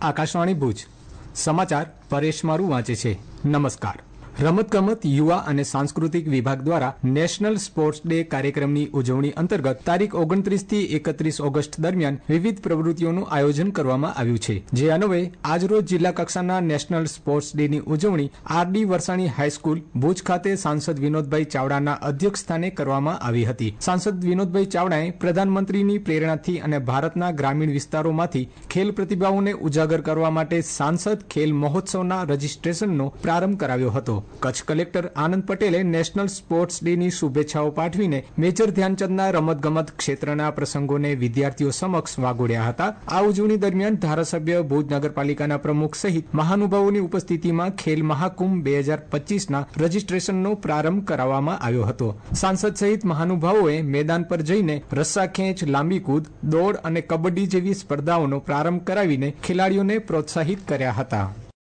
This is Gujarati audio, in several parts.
આકાશવાણી ભુજ સમાચાર પરેશ મારું વાંચે છે. નમસ્કાર. રમતગમત યુવા અને સાંસ્કૃતિક વિભાગ દ્વારા નેશનલ સ્પોર્ટ્સ ડે કાર્યક્રમની ઉજવણી અંતર્ગત તારીખ 29 થી 31 ઓગસ્ટ દરમિયાન વિવિધ પ્રવૃત્તિઓનું આયોજન કરવામાં આવ્યું છે. જે અન્વયે આજરોજ જિલ્લા કક્ષાના નેશનલ સ્પોર્ટ્સ ડેની ઉજવણી આરડી વરસાણી હાઈસ્કૂલ ભુજ ખાતે સાંસદ વિનોદભાઈ ચાવડાના અધ્યક્ષ સ્થાને કરવામાં આવી હતી. સાંસદ વિનોદભાઈ ચાવડાએ પ્રધાનમંત્રીની પ્રેરણાથી અને ભારતના ગ્રામીણ વિસ્તારોમાંથી ખેલ પ્રતિભાઓને ઉજાગર કરવા માટે સાંસદ ખેલ મહોત્સવના રજીસ્ટ્રેશનનો પ્રારંભ કરાવ્યો હતો. કચ્છ કલેક્ટર આનંદ પટેલે નેશનલ સ્પોર્ટ્સ ડેની શુભેચ્છાઓ પાઠવીને મેજર ધ્યાનચંદના રમતગમત ક્ષેત્રના પ્રસંગોને વિદ્યાર્થીઓ સમક્ષ વાગોડ્યા હતા. આ ઉજવણી દરમિયાન ધારાસભ્ય ભુજ નગરપાલિકાના પ્રમુખ સહિત મહાનુભાવોની ઉપસ્થિતિમાં ખેલ મહાકુંભ 2025ના રજીસ્ટ્રેશનનો પ્રારંભ કરાવવામાં આવ્યો હતો. સાંસદ સહિત મહાનુભાવોએ મેદાન પર જઈને રસ્સા ખેંચ, લાંબી કૂદ, દોડ અને કબડ્ડી જેવી સ્પર્ધાઓનો પ્રારંભ કરાવીને ખેલાડીઓને પ્રોત્સાહિત કર્યા હતા.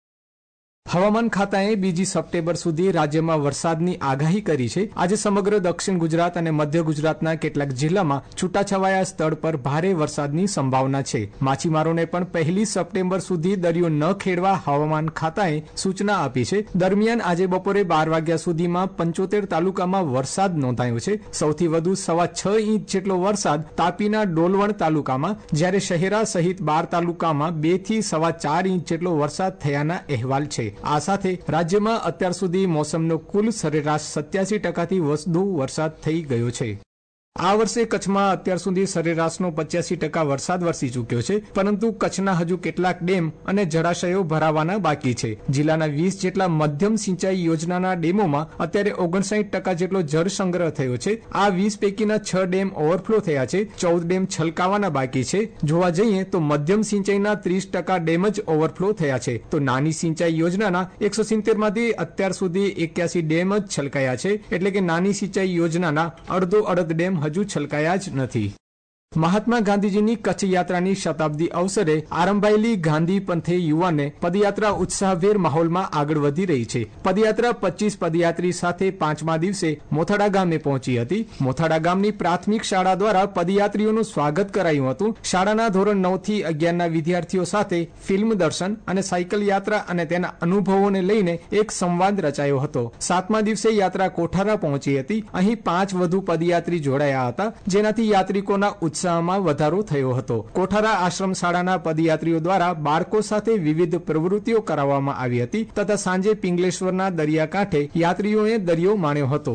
હવામાન ખાતાએ 2 સપ્ટેમ્બર સુધી રાજ્યમાં વરસાદની આગાહી કરી છે. આજે સમગ્ર દક્ષિણ ગુજરાત અને મધ્ય ગુજરાતના કેટલાક જિલ્લામાં છૂટાછવાયા સ્થળ પર ભારે વરસાદની સંભાવના છે. માછીમારોને પણ 1 સપ્ટેમ્બર સુધી દરિયો ન ખેડવા હવામાન ખાતાએ સૂચના આપી છે. દરમિયાન આજે બપોરે 12 વાગ્યા સુધીમાં 75 તાલુકામાં વરસાદ નોંધાયો છે. સૌથી વધુ 6.5 ઇંચ જેટલો વરસાદ તાપીના ડોલવણ તાલુકામાં, જ્યારે શહેરા સહિત 12 તાલુકામાં 2 થી 4.25 ઇંચ જેટલો વરસાદ થયાના અહેવાલ છે. આ સાથે રાજ્યમાં અત્યાર સુધી મોસમનો કુલ સરેરાશ 87% થી વધુ વરસાદ થઈ ગયો છે. આ વર્ષે કચ્છમાં અત્યાર સુધી સરેરાશનો 85% વરસાદ વરસી ચૂક્યો છે, પરંતુ કચ્છના હજુ કેટલાક ડેમ અને જળાશયો ભરાવાના બાકી છે. જિલ્લાના 20 જેટલા મધ્યમ સિંચાઈ યોજનાના ડેમોમાં અત્યારે 59% જેટલો જળ સંગ્રહ થયો છે. આ 20 પૈકીના 6 ડેમ ઓવરફ્લો થયા છે, 14 ડેમ છલકાવાના બાકી છે. જોવા જઈએ તો મધ્યમ સિંચાઈના 30% ડેમ જ ઓવરફ્લો થયા છે, તો નાની સિંચાઈ યોજનાના 170માંથી અત્યાર સુધી 81 ડેમ જ છલકાયા છે, એટલે કે નાની સિંચાઈ યોજનાના અડધ ડેમ હજુ છલકાયા જ નથી. મહાત્મા ગાંધીજીની કચ્છ યાત્રાની શતાબ્દી અવસરે આરંભાયેલી ગાંધી પંથે યુવાને પદયાત્રા ઉત્સાહભેર માહોલમાં આગળ વધી રહી છે. પદયાત્રા 25 પદયાત્રી સાથે 5મા દિવસે મોથાડા ગામે પહોંચી હતી. મોથાડા ગામની પ્રાથમિક શાળા દ્વારા પદયાત્રીઓનું સ્વાગત કરાયું હતું. શાળાના ધોરણ 9 થી 11ના વિદ્યાર્થીઓ સાથે ફિલ્મ દર્શન અને સાયકલ યાત્રા અને તેના અનુભવોને લઈને એક સંવાદ રચાયો હતો. 7મા દિવસે યાત્રા કોઠારા પહોંચી હતી. અહીં 5 વધુ પદયાત્રી જોડાયા હતા, જેનાથી યાત્રિકોના ઉત્સાહમાં વધારો થયો હતો. કોઠારા આશ્રમ શાળાના પદયાત્રીઓ દ્વારા બાળકો સાથે વિવિધ પ્રવૃત્તિઓ કરાવવામાં આવી હતી તથા સાંજે પિંગલેશ્વરના દરિયાકાંઠે યાત્રીઓએ દરિયો માણ્યો હતો.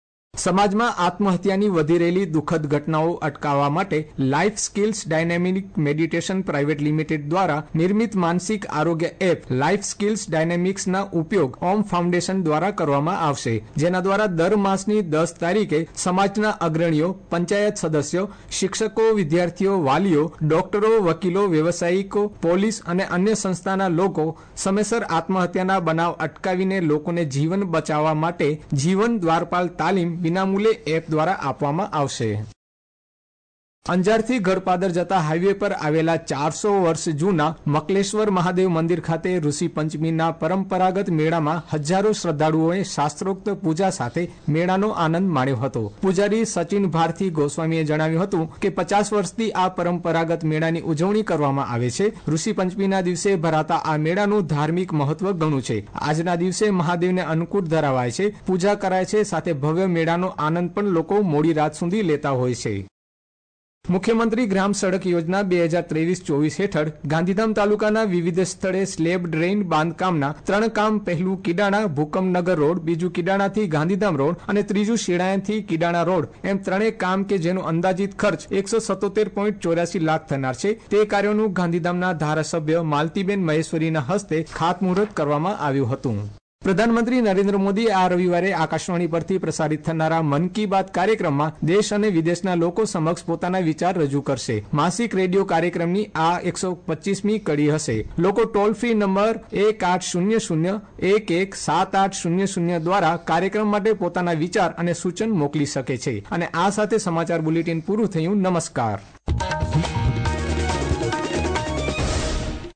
સમાજમાં આત્મહત્યાની વધી રહેલી દુઃખદ ઘટનાઓ અટકાવવા માટે life skills dynamic meditation private limited દ્વારા નિર્મિત માનસિક આરોગ્ય એપ લાઈફ સ્કિલ્સ ડાયનેમિક્સના ઉપયોગ ઓમ ફાઉન્ડેશન દ્વારા કરવામાં આવશે, જેના દ્વારા દર માસની 10 તારીખે સમાજના અગ્રણીઓ, પંચાયત સદસ્યો, શિક્ષકો, વિદ્યાર્થીઓ, વાલીઓ, ડોક્ટરો, વકીલો, વ્યવસાયિકો, પોલીસ અને અન્ય સંસ્થાના લોકો સમયસર આત્મહત્યાના બનાવ અટકાવીને લોકોને જીવન બચાવવા માટે જીવન દ્વારપાલ તાલીમ વિનામૂલ્યે એપ દ્વારા આપવામાં આવશે. અંજારથી ગળપાદર જતા હાઈવે પર આવેલા 400 વર્ષ જૂના મકલેશ્વર મહાદેવ મંદિર ખાતે ઋષિ પંચમીના પરંપરાગત મેળામાં હજારો શ્રદ્ધાળુઓએ શાસ્ત્રોક્ત પૂજા સાથે મેળાનો આનંદ માણ્યો હતો. પૂજારી સચિન ભારતી ગોસ્વામીએ જણાવ્યું હતું કે 50 વર્ષથી આ પરંપરાગત મેળાની ઉજવણી કરવામાં આવે છે. ઋષિ પંચમીના દિવસે ભરાતા આ મેળાનું ધાર્મિક મહત્વ ઘણું છે. આજના દિવસે મહાદેવને અન્નકૂટ ધરાવાય છે, પૂજા કરાય છે, સાથે ભવ્ય મેળાનો આનંદ પણ લોકો મોડી રાત સુધી લેતા હોય છે. મુખ્યમંત્રી ગ્રામ સડક યોજના 2023-24 હેઠળ ગાંધીધામ તાલુકાના વિવિધ સ્થળે સ્લેબ ડ્રેઇન બાંધકામના 3 કામ, પહેલું કિડાણા ભૂકંપનગર રોડ, બીજું કિડાણાથી ગાંધીધામ રોડ અને ત્રીજું શેડાયાથી કિડાણા રોડ, એમ 3 કામ કે જેનો અંદાજિત ખર્ચ 177.84 લાખ થનાર છે. તે કાર્યોનું ગાંધીધામના ધારાસભ્ય માલતીબેન મહેશ્વરીના હસ્તે ખાતમુહૂર્ત કરવામાં આવ્યું હતું. પ્રધાનમંત્રી નરેન્દ્ર મોદી આ રવિવારે આકાશવાણી પરથી પ્રસારિત થનારા મન કી બાત કાર્યક્રમમાં દેશ અને વિદેશના લોકો સમક્ષ પોતાના વિચાર રજૂ કરશે. માસિક રેડિયો કાર્યક્રમની આ 125મી કડી હશે. લોકો ટોલ ફ્રી નંબર 1800-117800 દ્વારા કાર્યક્રમ માટે પોતાના વિચાર અને સૂચન મોકલી શકે છે. અને આ સાથે સમાચાર બુલેટિન પૂરું થયું. નમસ્કાર.